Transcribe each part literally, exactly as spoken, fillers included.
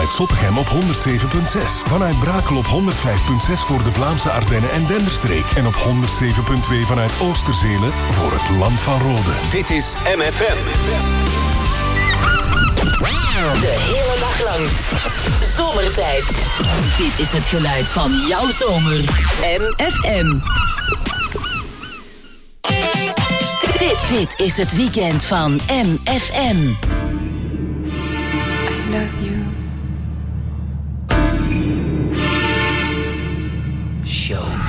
vanuit Zottegem op honderd zeven komma zes. Vanuit Brakel op honderd vijf komma zes voor de Vlaamse Ardennen en Denderstreek. En op honderd zeven komma twee vanuit Oosterzelen voor het Land van Rode. Dit is M F M. De hele dag lang. Zomertijd. Dit is het geluid van jouw zomer. M F M. Dit, dit is het weekend van M F M. I love you. Show me.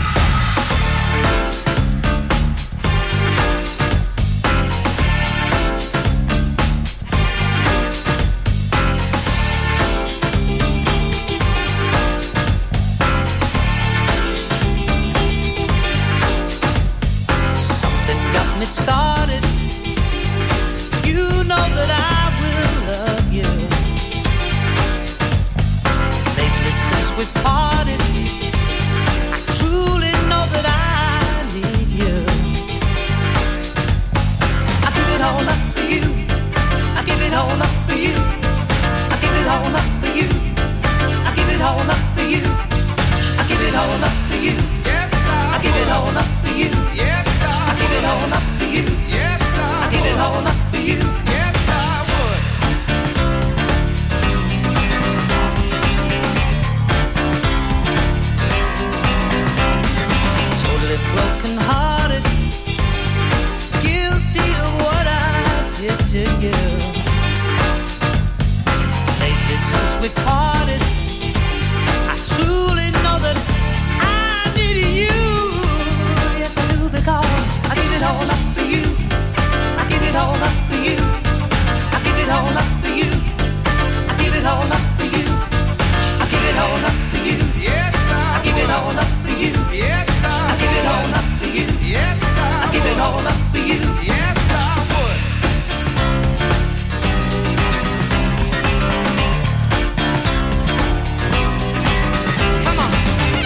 Me started. You know that I will love you. Lately since we parted, I truly know that I need you. I give it all up for you. I give it all up for you. I give it all up for you. I give it all up for you. I give it all up for you. Yes, I, I give it all up for you. Yes, I, I give it all up. You. Yes, I, I give it all up for you. Yes, I would. Totally broken hearted, guilty of what I did to you. Lately since we parted, I truly know that I need you. Yes, I do, because I give it all up. I give it all up for you. I give it all up for you. I give it all up for you. I give it all up for you. Yes, I give it all up for you. Yes, I give it all up for you. Yes, I give it all up for you. Yes, I would. Come on.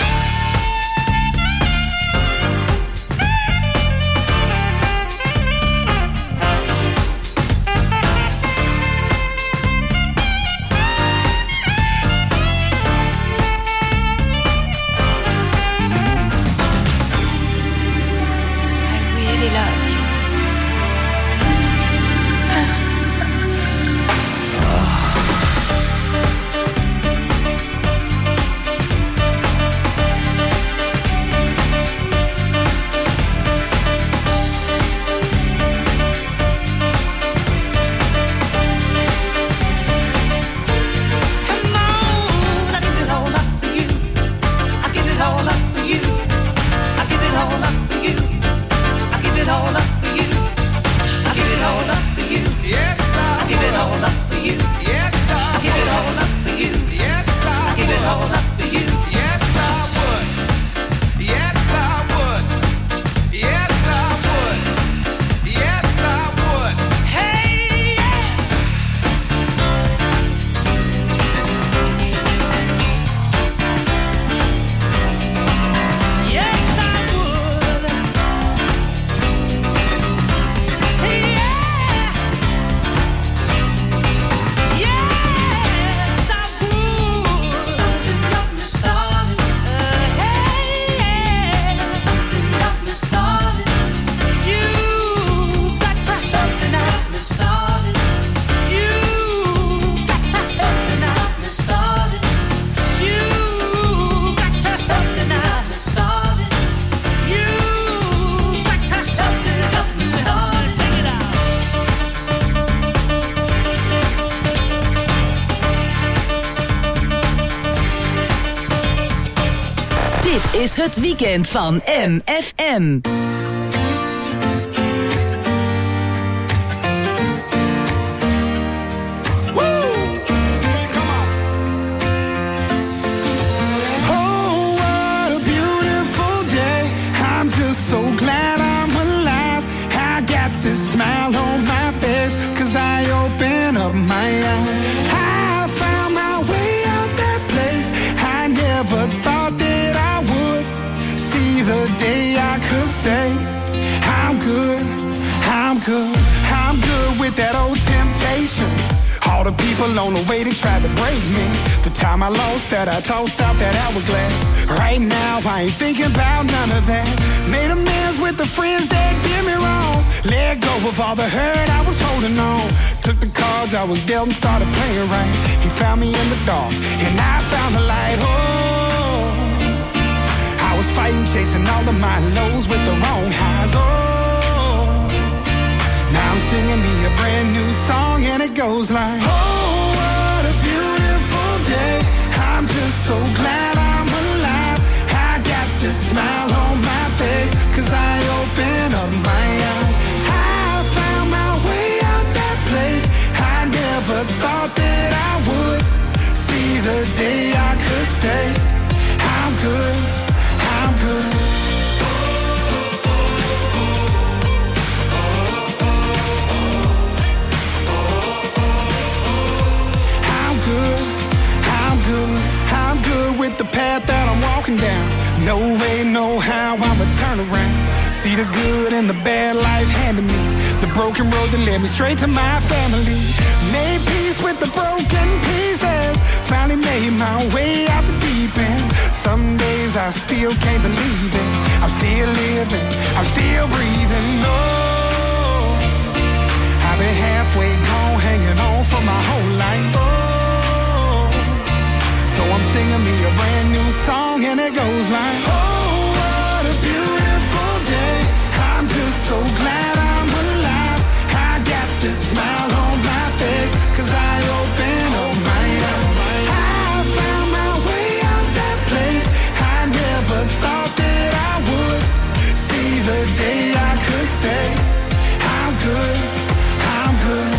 Is het weekend van M F M. Say I'm good, I'm good, I'm good with that old temptation. All the people people on the way, they tried to break me. The time I lost that, I tossed out that hourglass. Right now, I ain't thinking about none of that. Made amends with the friends that did me wrong. Let go of all the hurt I was holding on. Took the cards I was dealt and started playing right. He found me in the dark, and I found the light. Oh, I was fighting, chasing all of my lows with the wrong highs. Oh, now I'm singing me a brand new song, and it goes like, oh, what a beautiful day. I'm just so glad I'm alive. I got this smile on my face, cause I opened up my eyes. I found my way out that place. I never thought that I would see the day I could say, I'm good, I'm good. I'm good, I'm good, I'm good with the path that I'm walking down. No way, no how, I'ma turn around. See the good and the bad life handed me. The broken road that led me straight to my family. Made peace with the broken pieces. Finally made my way out the deep end. Some days I still can't believe it. I'm still living, I'm still breathing. No, I've been halfway gone, hanging on for my whole life. Oh, so I'm singing me a brand new song, and it goes like, oh, what a beautiful day. I'm just so glad I'm alive. I got this smile on my face, cause I opened up my eyes. I found my way out that place. I never thought that I would see the day I could say, I'm good, I'm good.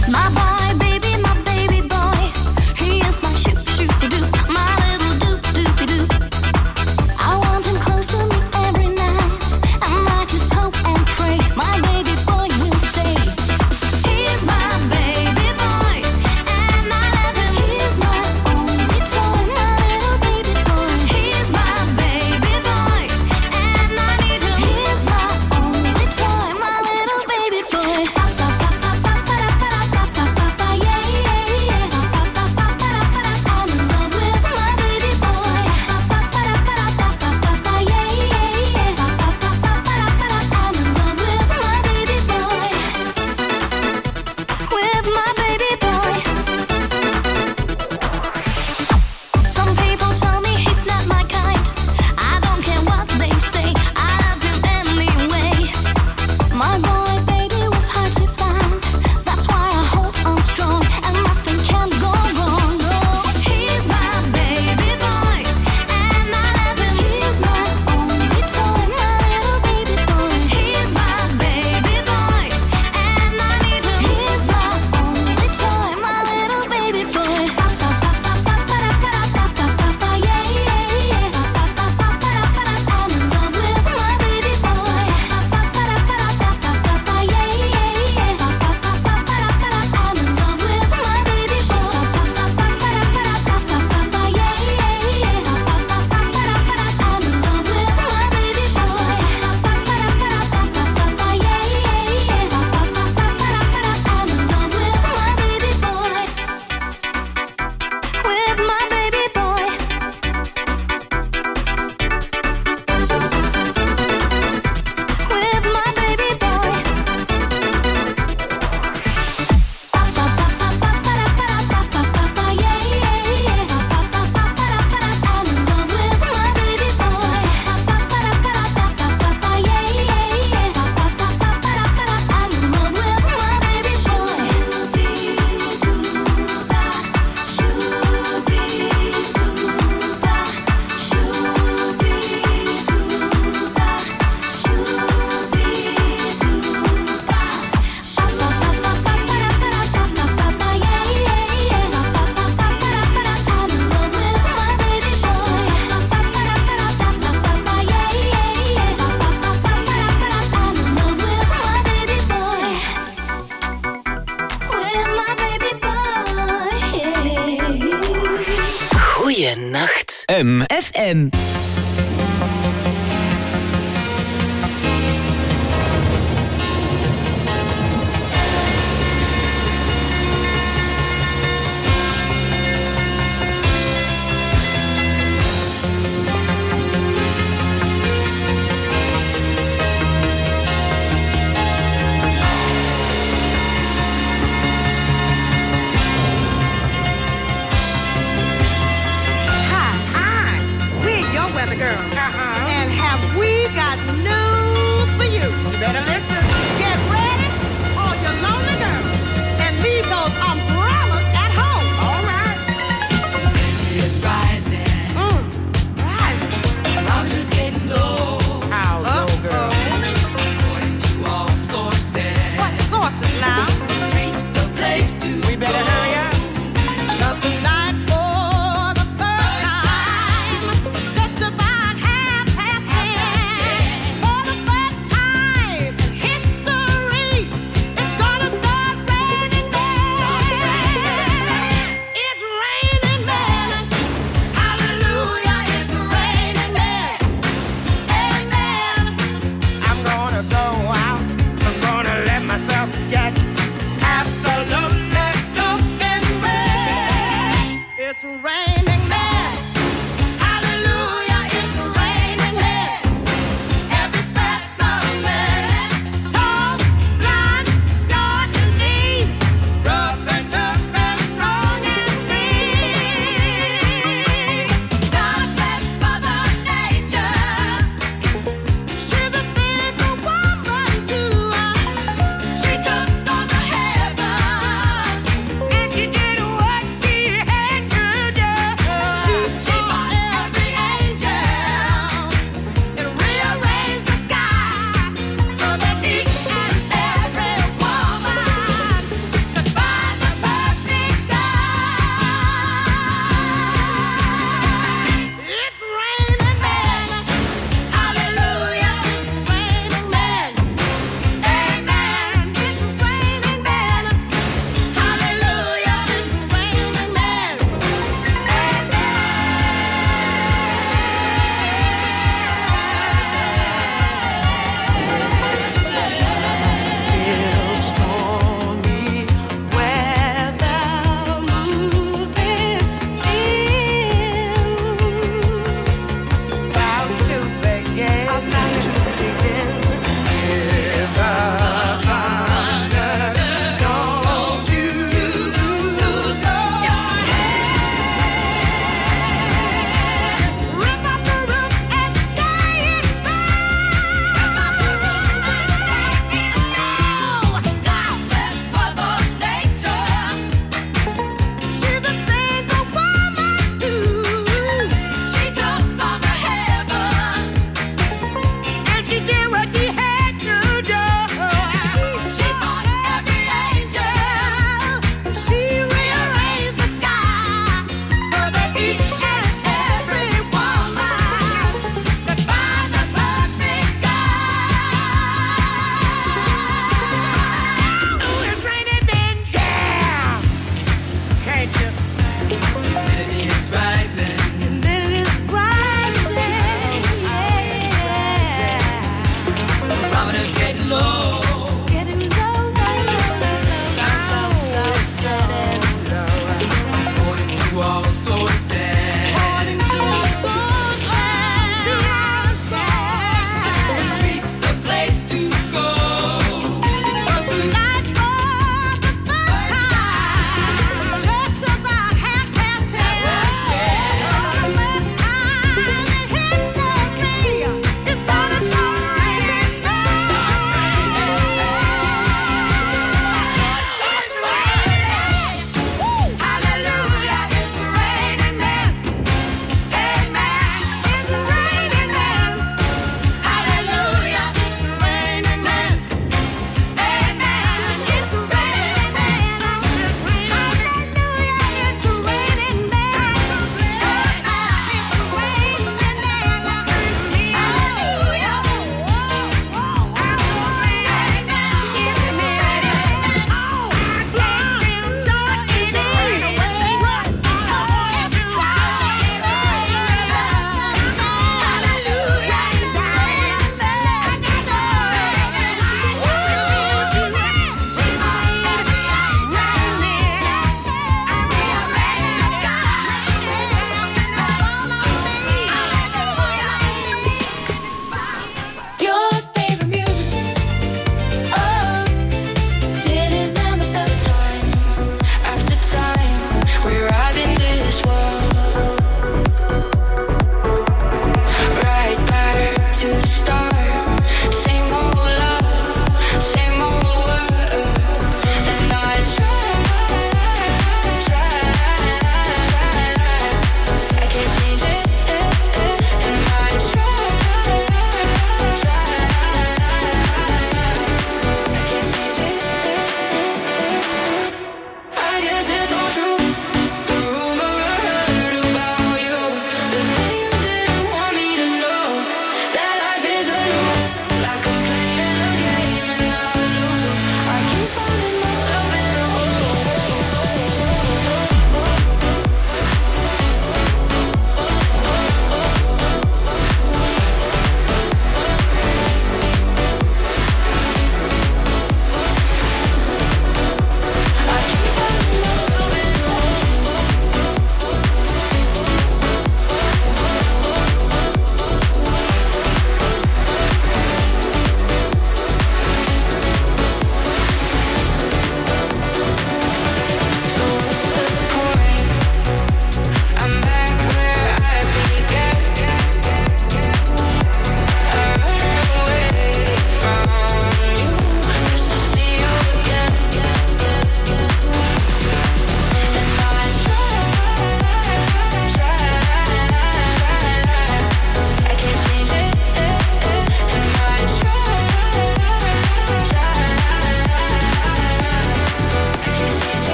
Goeienacht. M F M. She did what she had to do.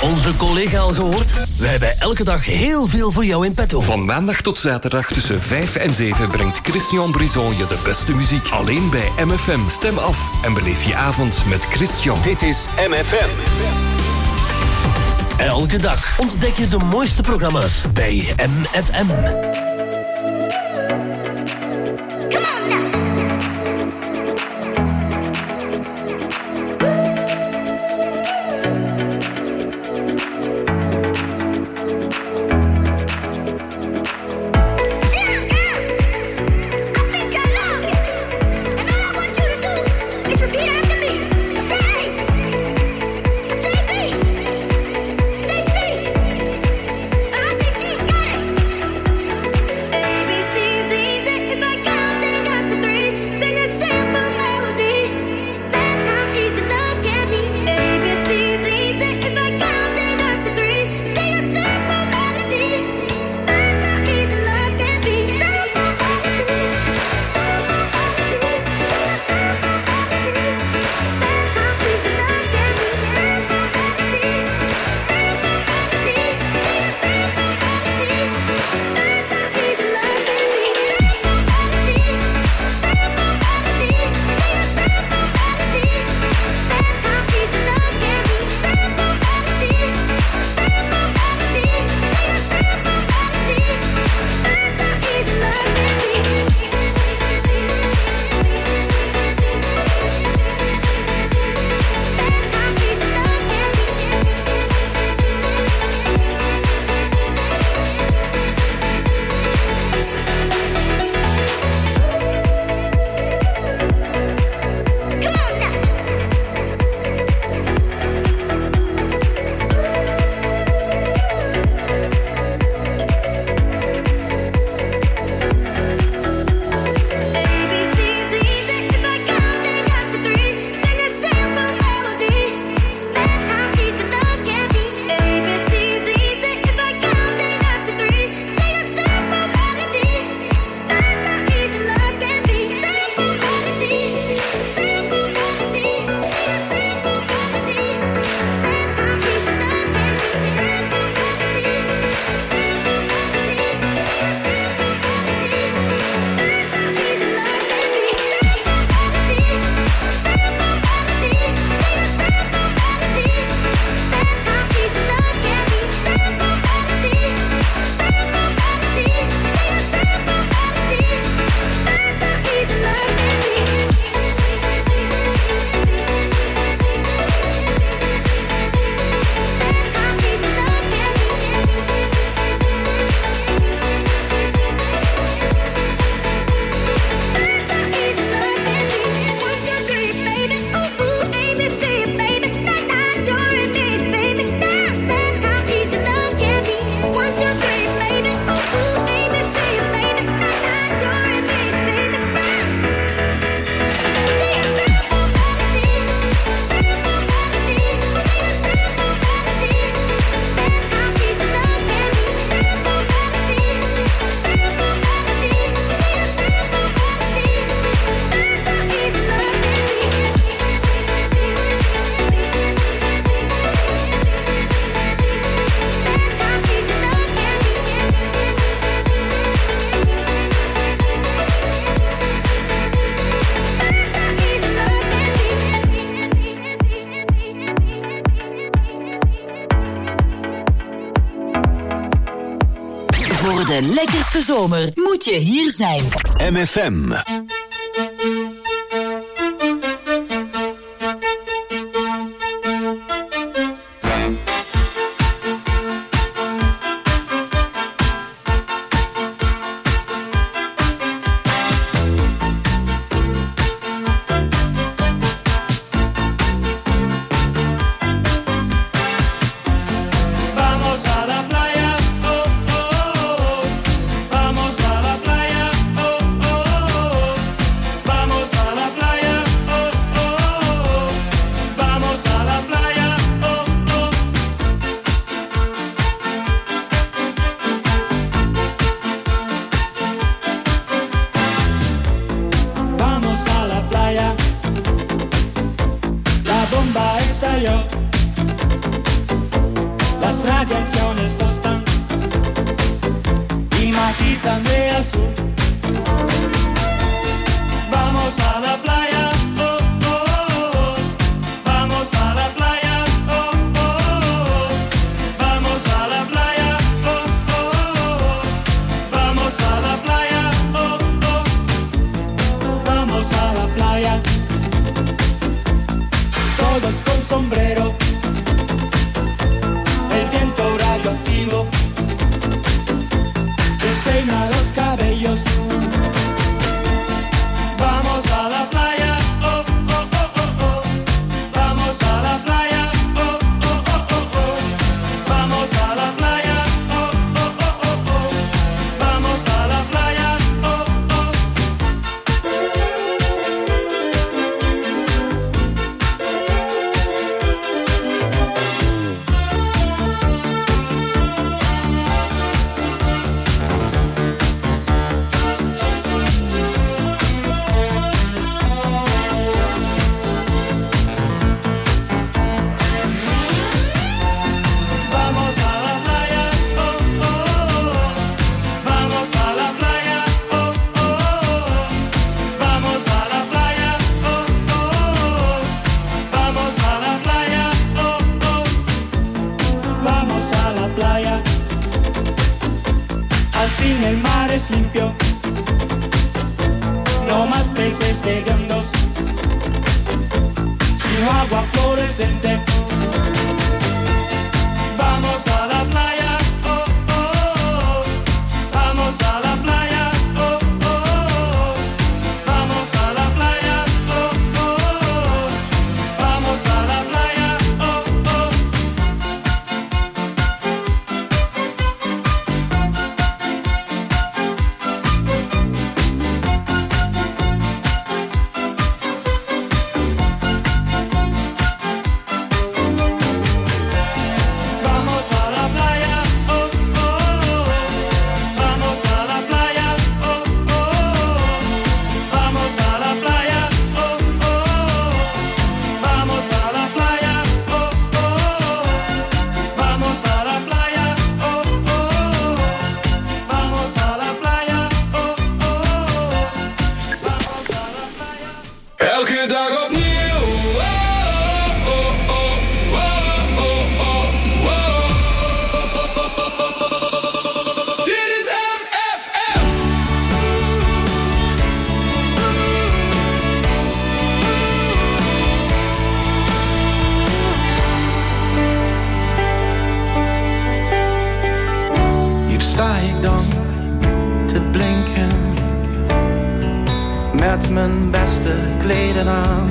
Onze collega al gehoord? Wij hebben elke dag heel veel voor jou in petto. Van maandag tot zaterdag tussen vijf en zeven brengt Christian Brison je de beste muziek. Alleen bij M F M. Stem af en beleef je avond met Christian. Dit is M F M. Elke dag ontdek je de mooiste programma's bij M F M. Voor de lekkerste zomer moet je hier zijn. M F M. radiazione sto stanco, y matizan de azul. Vamos a la playa, oh, oh, oh. Vamos a la playa, oh, oh, oh. Vamos a la playa, oh, oh, oh. Vamos a la playa, oh, oh. Vamos a la playa. Todos con sombrero, el viento radioactivo despeina los cabellos. Vamos a la playa, oh, oh, oh, oh, oh. Vamos a la playa, oh, oh, oh, oh, oh. Vamos a la playa, oh, oh, oh, oh, oh. Vamos a la playa, oh, oh. Vamos a la playa, oh, oh, oh. Vamos a la playa, oh, oh, oh. Vamos a la playa, oh, oh. Vamos a la playa, oh, oh. Vamos a la playa. Al fin el mar es limpio, no más peces hediondos, sino agua fluorescente. Vamos a la playa, oh, oh, oh. Vamos a la playa, oh, oh, oh. Vamos a la playa, oh, oh, oh. Vamos a la playa, oh, oh. Vamos a la playa, oh, oh, oh. Vamos a la playa, oh, oh, oh. Vamos a la playa, oh, oh, oh. Vamos a la playa, oh, oh, oh. Vamos a la playa, oh, oh, oh. Vamos a la playa, oh, oh, oh. Vamos a la playa. Elke dag opnieuw. Oh, oh, oh, oh, oh, oh, oh. Dit is M F M. Hier sta ik dan te blinken, met mijn beste kleden aan.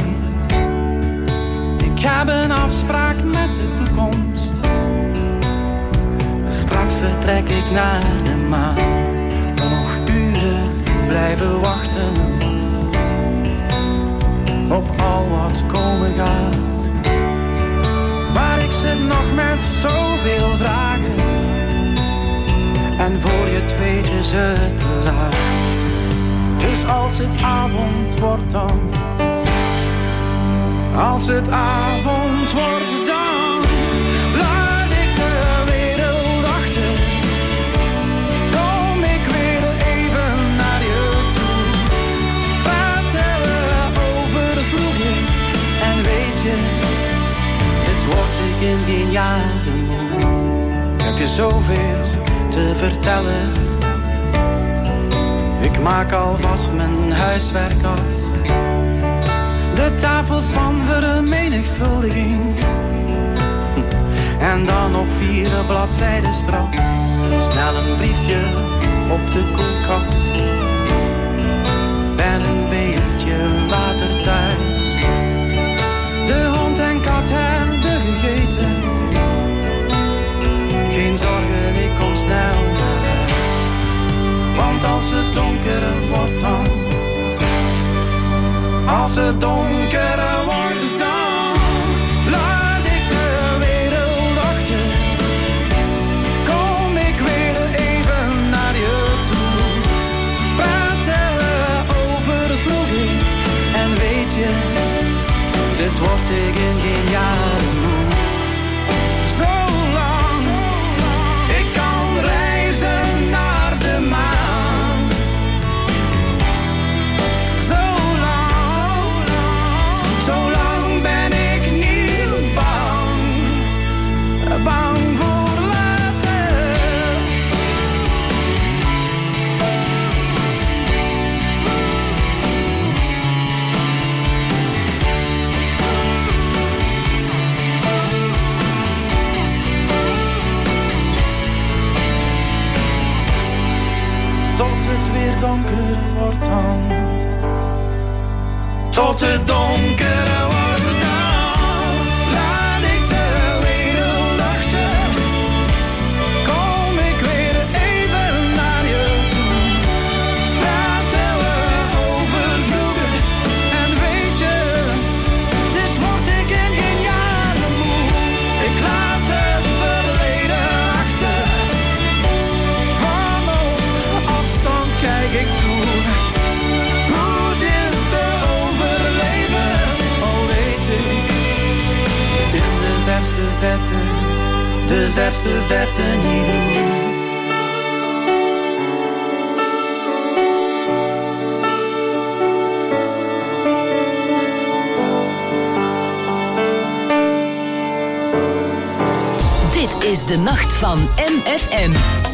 Ik heb een afspraak met de toekomst. Straks vertrek ik naar de maan. Dan nog uren blijven wachten op al wat komen gaat. Maar ik zit nog met zoveel vragen, en voor je het weet is het te laat. Dus als het avond wordt dan, als het avond wordt dan, laat ik de wereld achter. Kom ik weer even naar je toe. Praten we over vroeger, en weet je, dit word ik in geen jaren moe. Ik heb je zoveel te vertellen. Ik maak alvast mijn huiswerk af. De tafels van vermenigvuldiging. En dan op vier bladzijden straf. Snel een briefje op de koelkast. Ben een beetje later thuis. De hond en kat hebben gegeten. Geen zorgen, ik kom snel naar huis. Want als het donker wordt dan, als het donker wordt dan, laat ik de wereld achter. Kom ik weer even naar je toe. Praten we over vroeger, en weet je, dit word ik in geen jaren moe. Zo lang donker wordt dan. Tot het donkere wordt dan. Laat ik de wereld achter. Kom ik weer even naar je toe. Praten we over vroeger. En weet je, dit word ik in geen jaren moe. Ik laat het verleden achter. Van op afstand kijk ik toe. Hoe dit te overleven, al weet ik. In de verste verte, de verste verte niet hoe. Dit is de nacht van M F M.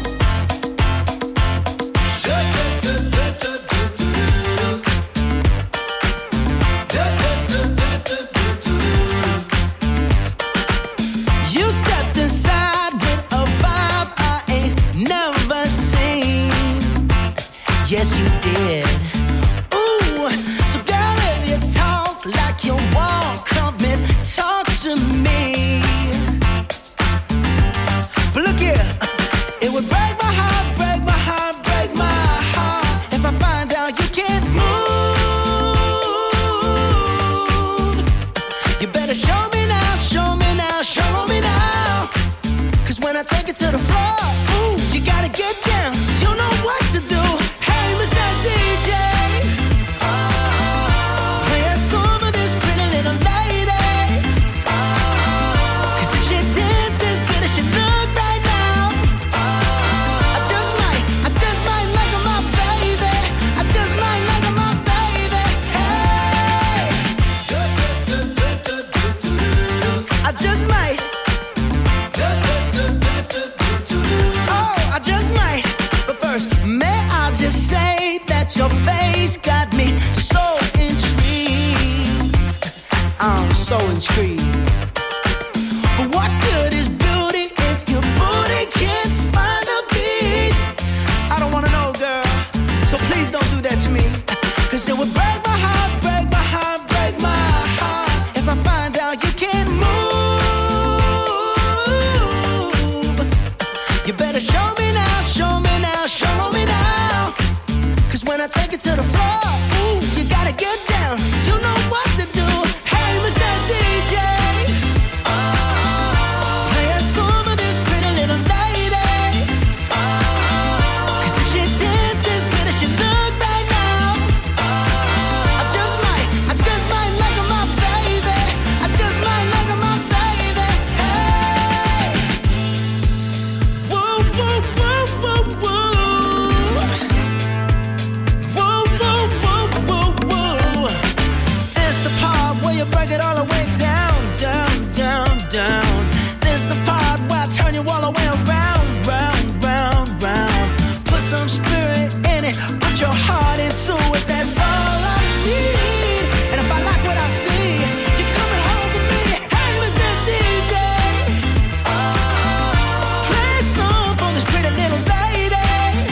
You stepped inside with a vibe I ain't never seen. Yes, you did. Ooh, so girl, if you talk like you walk, come and talk to me. But look here, it would break my heart, break my heart, break my heart if I find out you can't move. You better show me now, show me now, show me now. Cause when I take it to the floor, ooh, you gotta get down. You know what to do. Hey, Mister D J, play a song for this pretty little lady. Cause if she dances as good as she look right now, I just might, I just might make her my baby. I just might make her my baby. Hey, I just might. Oh, I just might. But first, may I just say that your face got me so intrigued. I'm so intrigued. But what good is beauty if your booty can't find a beat? I don't wanna know, girl. So please don't do that to me. Cause it would break my heart, break my heart, break my heart if I find out you can't move. You better show me now, show me now, show me now. Cause when I take it to the floor, ooh, you gotta get down. You know what to do. Hey, Mister D J, play a song for this pretty little lady. Cause if she dances as good as she look right now, I just might, I just might make her my baby. I just might make her my baby. Hey, whoa, whoa, whoa, whoa, whoa. Whoa, whoa, whoa, whoa, whoa. It's the part where you break it all the way down, down, down, down. This the part where I turn you all the way around, round, round, round. Put some spirit in it, put your heart into it. That's all I need. And if I like what I see, you're coming home with me. Hey, Mister D J, play a song for this pretty little lady.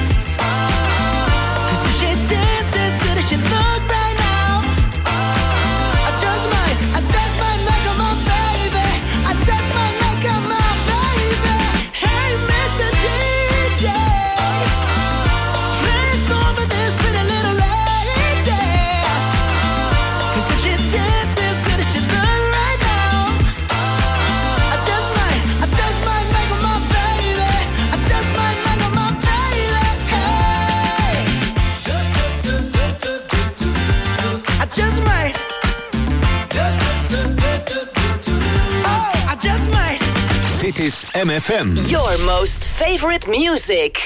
Cause if she dances as good as she look right now, I just might, I just might make her my baby. I just might make her my baby. Hey, Mister D J, play a song for this pretty little lady. Cause if she dances as good as she look right now, I just might, I just might make her my baby. I just might make her my baby. Hey, I just might. Oh, I just might. Dit is M F M. Your most favorite music.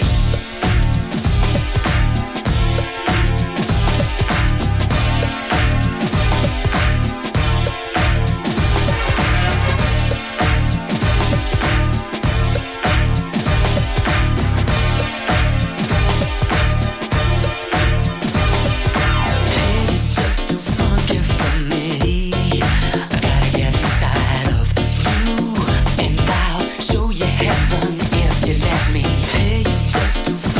Just too funky for me. I gotta get inside of you, and I'll show you heaven if you let me. Hey, just too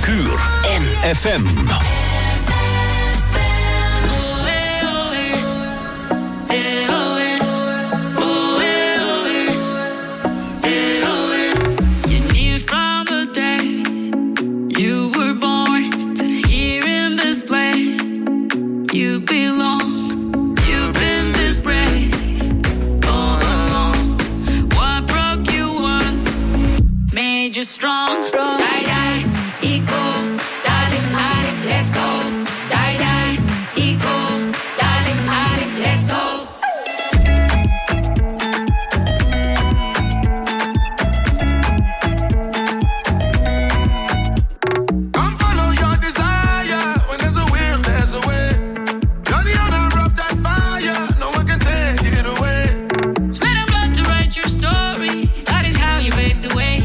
Mercure. M F M. You're strong, strong. Die, die, eco, darling, darling, let's go. Die, die, eco, darling, darling, let's go. Come follow your desire. When there's a will, there's a way. You're the owner of that fire. No one can take it away. Sweat and blood to write your story. That is how you paved the way.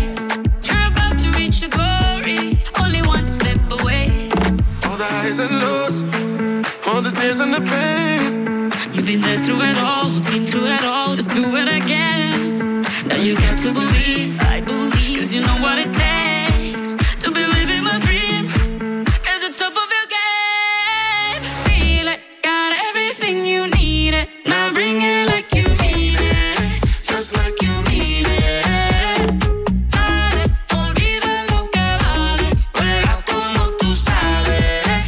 And lows, all the tears and the pain. You've been there through it all, been through it all. Just do it again. Now you got to believe, I believe, cause you know what it takes to be living my dream at the top of your game. Feel it, got everything you need it. Now bring it like you mean it, just like you mean it. Dale, olvida lo que vale, juega como tú sabes.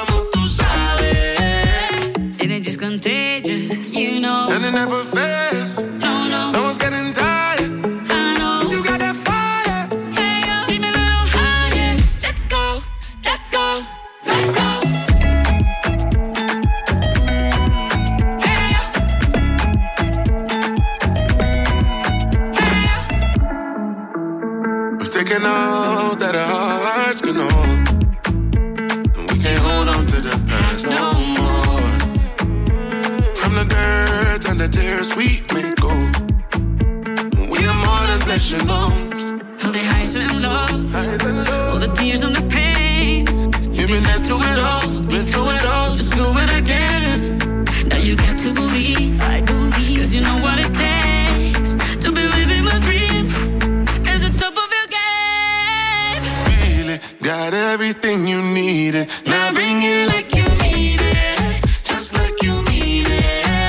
Just contagious, you know. And it never fails. No, no. No one's getting tired. I know. You got that fire. Hey, yo, keep me a little higher. Let's go, let's go, let's go. Hey, yo. Hey, yo. We've taken all that our hearts can hold, and we can't hold on to the past no more. The dirt and the tears we may go. We are more than flesh and bones. All the highs and lows, all the tears and the pain. You've been there through it all, been through it all. Just do it again. Now you got to believe, I believe, cause you know what it takes to be living my dream at the top of your game. Feel it, got everything you needed. Now bring it like you need it, just like you mean it.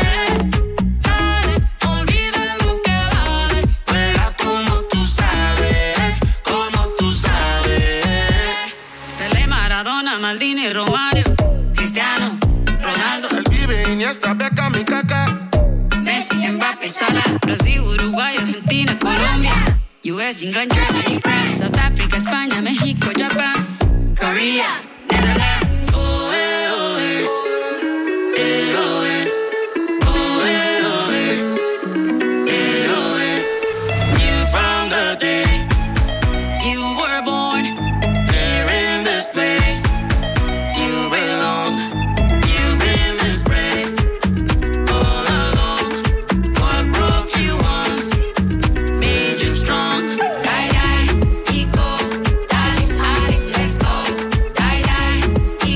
Maldini, Romario, Cristiano, Ronaldo. El Vive, Iniesta, Beckham y Kaká. Messi, Mbappé, Salah. Brasil, Uruguay, Argentina, Colombia. U S, England, Germany, France. South Africa, España, México, Japan. Korea, Netherlands. Oh, eh, oh, eh. Eh, oh, eh. Oh, eh, oh, eh. Eh, oh, eh. You from the day you were born, here in this place. Die, die, eco, darling, darling, let's go. Die, die,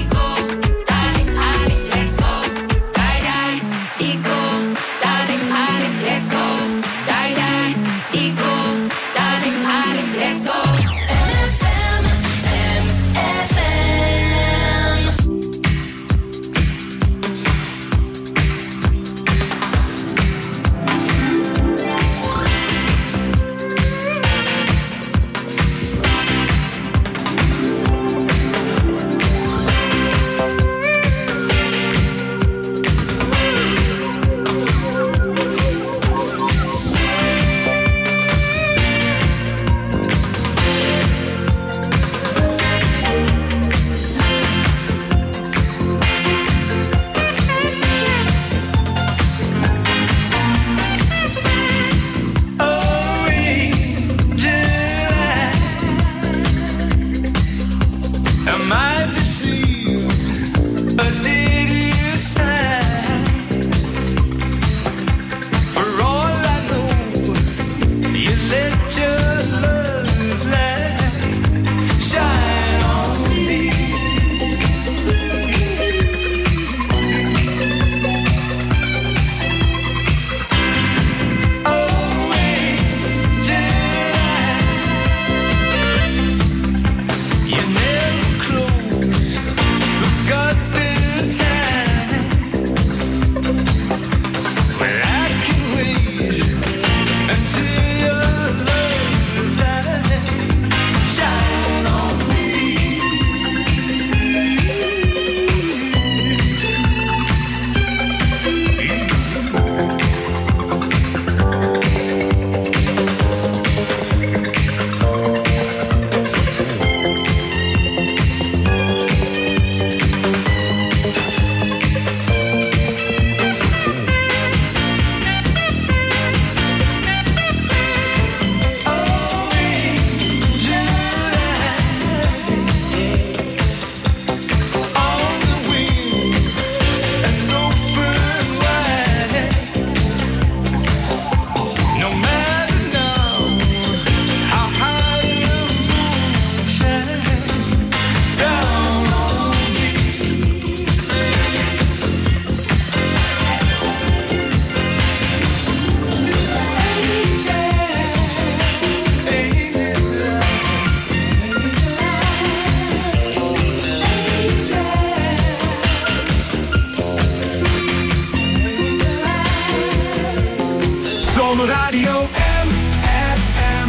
Zomerradio M F M.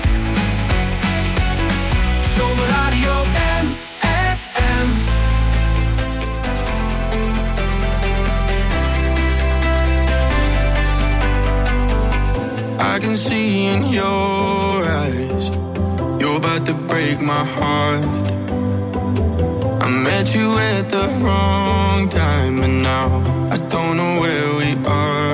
Zomerradio M F M. I can see in your eyes, you're about to break my heart. I met you at the wrong time, and now I don't know where we are.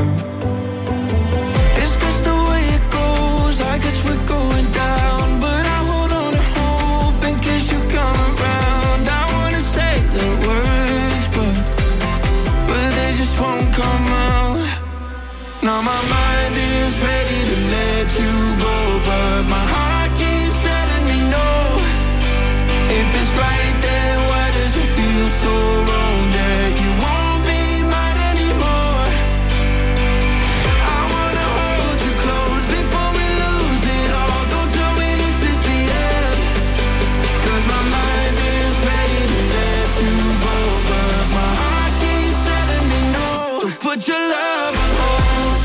Is this the way it goes? I guess we're going down, but I hold on to hope in case you come around. I wanna say the words, but but they just won't come out. Now my mind is ready to let you go, but my heart keeps telling me no. If it's right, then why does it feel so wrong that you won't be mine anymore? I wanna hold you close before we lose it all. Don't tell me this is the end, 'cause my mind is ready to let you go, but my heart keeps telling me no. So put your love on hold.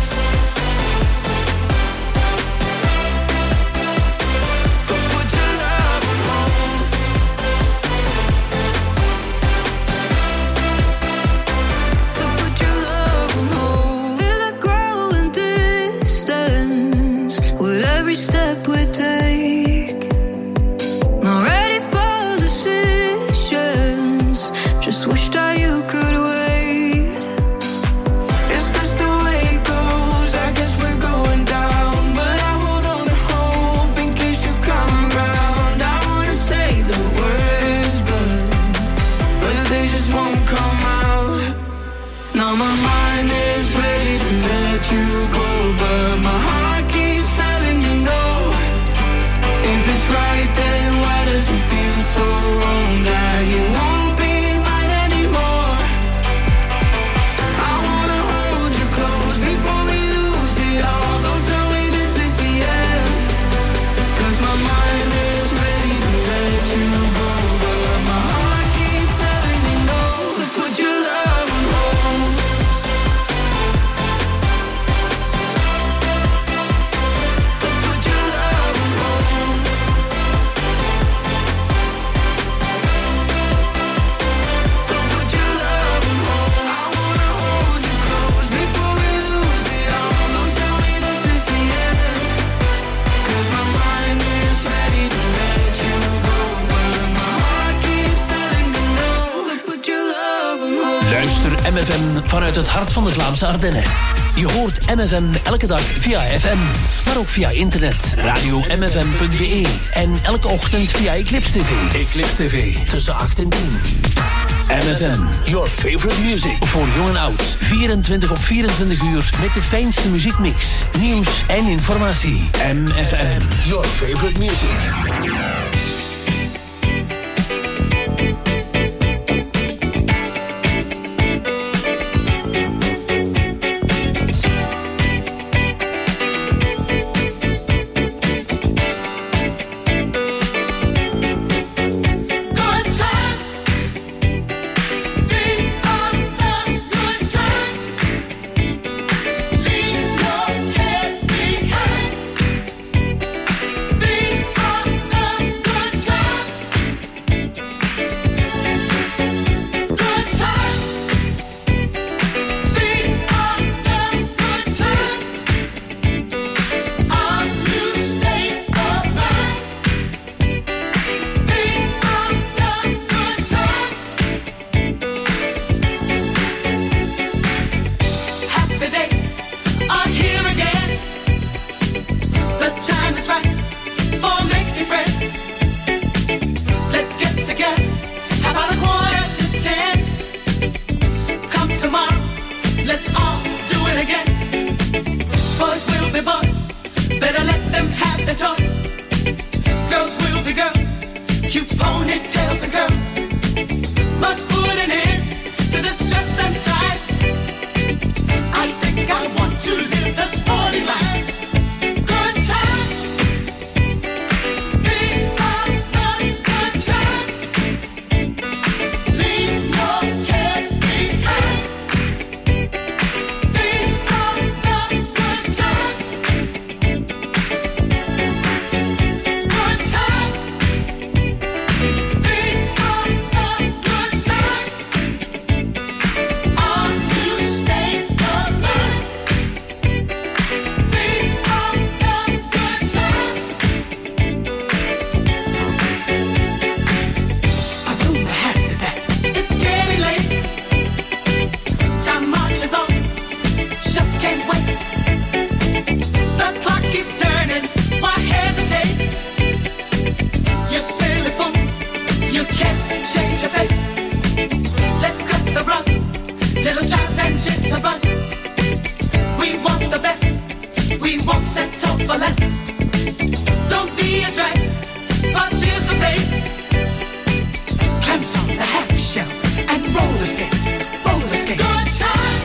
So put your love on hold. So put your love on hold. Feel it growing distance with every step we take. Not ready for decisions, just wish that you could wait. Is this the way it goes? I guess we're going down, but I hold on to hope in case you come around. I wanna say the words, but but they just won't come out. Now my mind is ready to let you go, but my heart keeps telling me no. If it's right, then why does it feel so wrong that you won't be mine anymore? I wanna hold you close before we lose it all. Don't tell me this is the end, 'cause my mind is ready to let you go, but my heart keeps telling me no. So put your love on hold. So put your love on hold. So put your love on hold. I wanna hold you close before we lose it all. Don't tell me this is the end, 'cause my mind is ready to let you go, but my heart keeps telling me no. So put your love on hold. Luister M F M vanuit het hart van de Vlaamse Ardennen. Je hoort M F M elke dag via F M, maar ook via internet, radio m f m punt b e en elke ochtend via Eclipse T V. Eclipse T V, tussen acht en tien. M F M, your favorite music. Voor jong en oud, vierentwintig op vierentwintig uur met de fijnste muziekmix, nieuws en informatie. M F M, your favorite music. Good times, these are the good times. Leave your cares behind. These are the good times. Good times, these are the good times. Our new state of mind. These are the good times. Happy days are here again. The time is right for making friends. Let's get together. How about a quarter to ten? Come tomorrow, let's all do it again. Boys will be boys, better let them have their toys. Girls will be girls, cute ponytails and curls. Must put an end to the stress and strife. I think I want to live the sporty life. Good times, these are the good times. Leave your cares behind. These are the good times. for less. Don't be a drag, participate. Clamps on the half shell and roller skates, roller skates. Good time.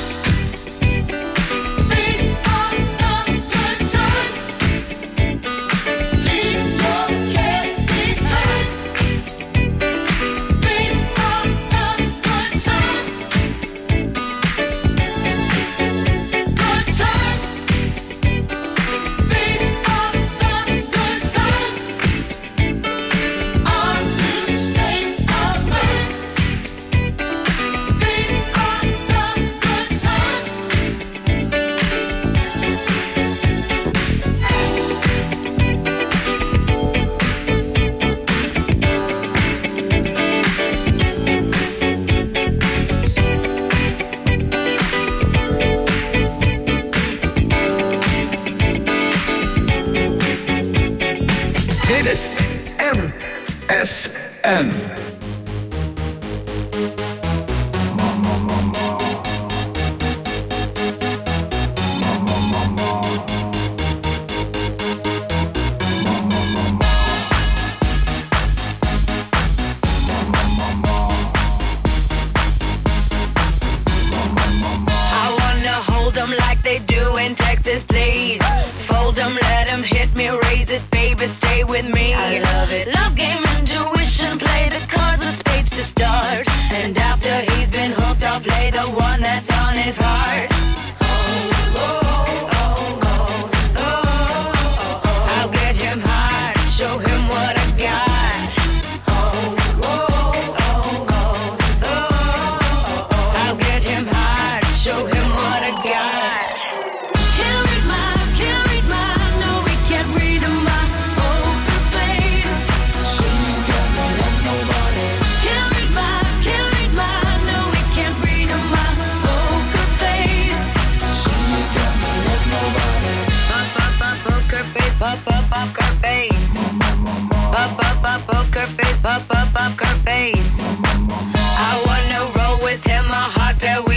These are the good times. Leave your cares behind. These are the good times. Good times. These are the good times. A new state of mind. These are the good times. Dit is M F M. I wanna hold 'em like they do in Texas, please. Fold 'em, let 'em hit me, raise it, baby, stay with me. I love it. Love game, intuition, play the cards with spades to start. And after he's been hooked, I'll play the one that's on his heart. I'll get him hard, show him what I got. I'll get him hard, show him what I got. Can't read my, can't read my, no, we can't read my poker face. She's got no love, nobody. Can't read my, can't read my, no, we can't read my poker face. She's got no love, nobody. Pop, pop, pop, poker face, pop, pop, poker face. Pop, pop, pop, poker face, pop, pop, poker face. I wanna roll with him, a hot pair with